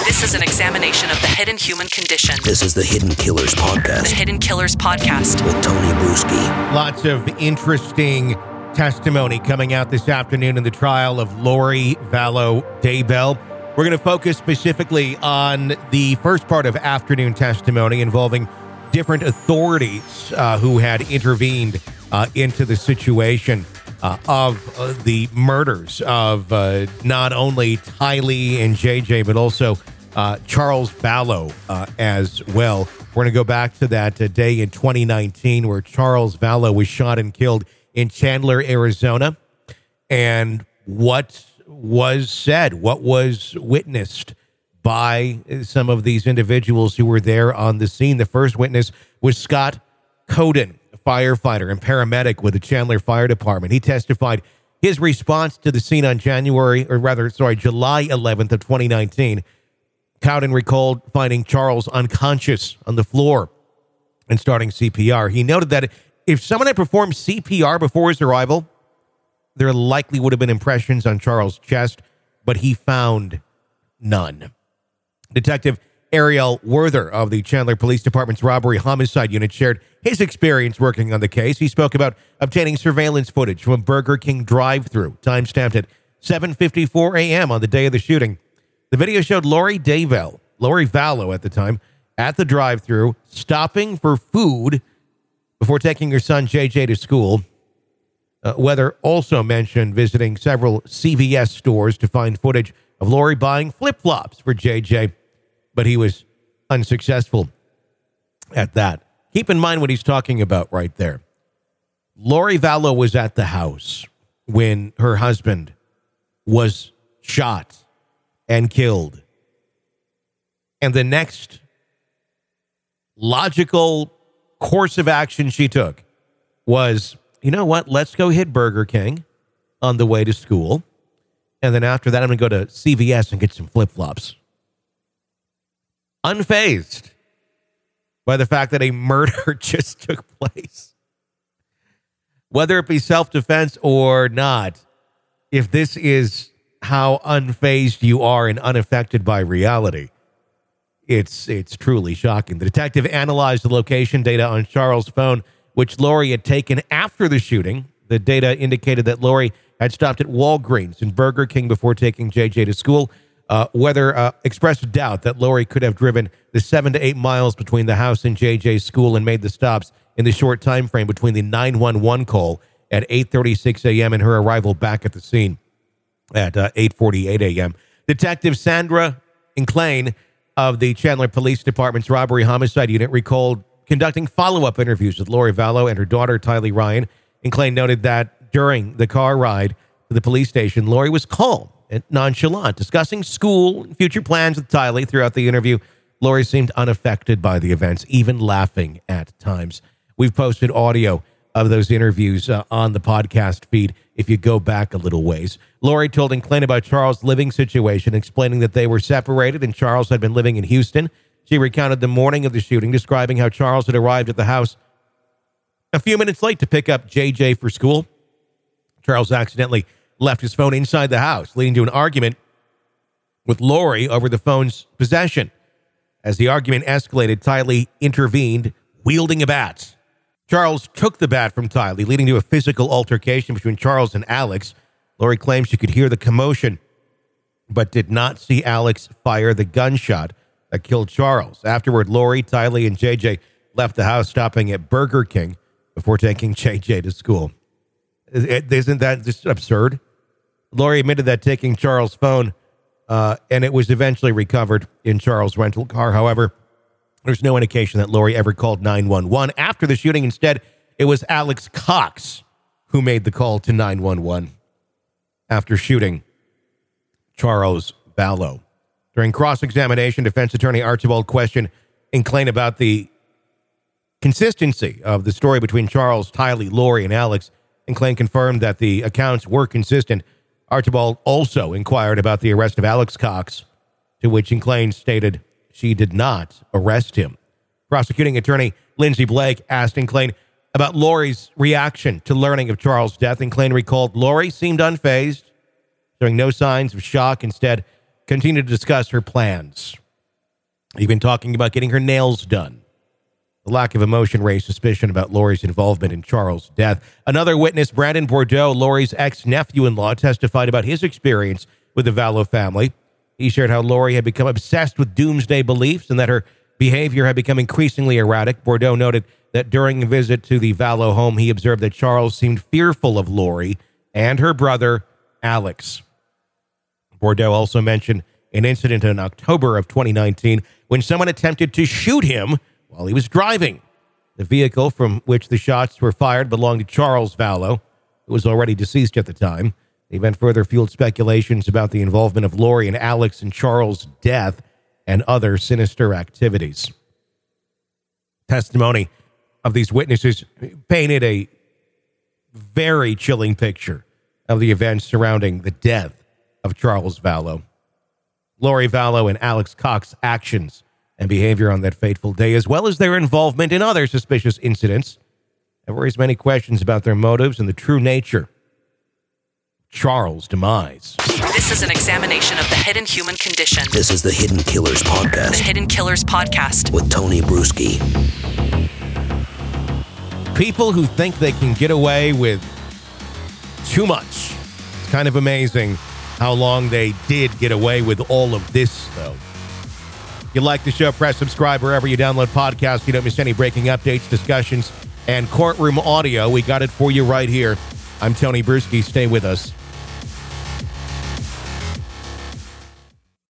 This is an examination of the hidden human condition. This is the Hidden Killers Podcast. The Hidden Killers Podcast. With Tony Bruschi. Lots of interesting testimony coming out this afternoon in the trial of Lori Vallow Daybell. We're going to focus specifically on the first part of afternoon testimony involving different authorities who had intervened into the situation of the murders of not only Tylee and JJ, but also Charles Vallow as well. We're going to go back to that day in 2019 where Charles Vallow was shot and killed in Chandler, Arizona, and what was said, what was witnessed by some of these individuals who were there on the scene. The first witness was Scott Coden, a firefighter and paramedic with the Chandler Fire Department. He testified his response to the scene on July 11th of 2019. Cowden recalled finding Charles unconscious on the floor and starting CPR. He noted that if someone had performed CPR before his arrival, there likely would have been impressions on Charles' chest, but he found none. Detective Ariel Werther of the Chandler Police Department's Robbery Homicide Unit shared his experience working on the case. He spoke about obtaining surveillance footage from a Burger King drive-thru, time-stamped at 7:54 a.m. on the day of the shooting. The video showed Lori Vallow at the time, at the drive-thru, stopping for food before taking her son JJ to school. Weather also mentioned visiting several CVS stores to find footage of Lori buying flip-flops for JJ, but he was unsuccessful at that. Keep in mind what he's talking about right there. Lori Vallow was at the house when her husband was shot and killed. And the next logical course of action she took was, you know what, let's go hit Burger King on the way to school. And then after that, I'm going to go to CVS and get some flip-flops. Unfazed by the fact that a murder just took place. Whether it be self-defense or not, if this is how unfazed you are and unaffected by reality, it's truly shocking. The detective analyzed the location data on Charles' phone, which Lori had taken after the shooting. The data indicated that Lori had stopped at Walgreens and Burger King before taking JJ to school. Weather expressed doubt that Lori could have driven the 7 to 8 miles between the house and JJ's school and made the stops in the short time frame between the 911 call at 8:36 a.m. and her arrival back at the scene at 8:48 a.m. Detective Sandra Inclane of the Chandler Police Department's Robbery Homicide Unit recalled conducting follow-up interviews with Lori Vallow and her daughter, Tylee Ryan. Inclane noted that during the car ride to the police station, Lori was calm and nonchalant, discussing school and future plans with Tylee. Throughout the interview, Lori seemed unaffected by the events, even laughing at times. We've posted audio of those interviews on the podcast feed if you go back a little ways. Lori told Inclane about Charles' living situation, explaining that they were separated and Charles had been living in Houston. She recounted the morning of the shooting, describing how Charles had arrived at the house a few minutes late to pick up JJ for school. Charles accidentally left his phone inside the house, leading to an argument with Lori over the phone's possession. As the argument escalated, Tylee intervened, wielding a bat. Charles took the bat from Tylee, leading to a physical altercation between Charles and Alex. Lori claims she could hear the commotion, but did not see Alex fire the gunshot that killed Charles. Afterward, Lori, Tylee, and JJ left the house, stopping at Burger King before taking JJ to school. Isn't that just absurd? Lori admitted that taking Charles' phone, and it was eventually recovered in Charles' rental car. However, there's no indication that Lori ever called 911 after the shooting. Instead, it was Alex Cox who made the call to 911 after shooting Charles Vallow. During cross-examination, defense attorney Archibald questioned Inclane about the consistency of the story between Charles, Tylee, Lori, and Alex. Inclane confirmed that the accounts were consistent. Archibald also inquired about the arrest of Alex Cox, to which Inclane stated she did not arrest him. Prosecuting attorney Lindsay Blake asked Inclane about Lori's reaction to learning of Charles' death. Inclane recalled Lori seemed unfazed, showing no signs of shock. Instead, continue to discuss her plans, even talking about getting her nails done. The lack of emotion raised suspicion about Lori's involvement in Charles' death. Another witness, Brandon Bordeaux, Lori's ex-nephew-in-law, testified about his experience with the Vallow family. He shared how Lori had become obsessed with doomsday beliefs and that her behavior had become increasingly erratic. Bordeaux noted that during a visit to the Vallow home, he observed that Charles seemed fearful of Lori and her brother, Alex. Bordeaux also mentioned an incident in October of 2019 when someone attempted to shoot him while he was driving. The vehicle from which the shots were fired belonged to Charles Vallow, who was already deceased at the time. The event further fueled speculations about the involvement of Lori and Alex in Charles' death and other sinister activities. Testimony of these witnesses painted a very chilling picture of the events surrounding the death of Charles Vallow. Lori Vallow and Alex Cox's actions and behavior on that fateful day, as well as their involvement in other suspicious incidents, have raised many questions about their motives and the true nature Charles' demise. This is an examination of the hidden human condition. This is the Hidden Killers The Podcast Hidden Killers Podcast. with Tony Bruschi. People who think they can get away with too much. It's kind of amazing how long they did get away with all of this, though. If you like the show, press subscribe wherever you download podcasts. So you don't miss any breaking updates, discussions, and courtroom audio. We got it for you right here. I'm Tony Bruschi. Stay with us.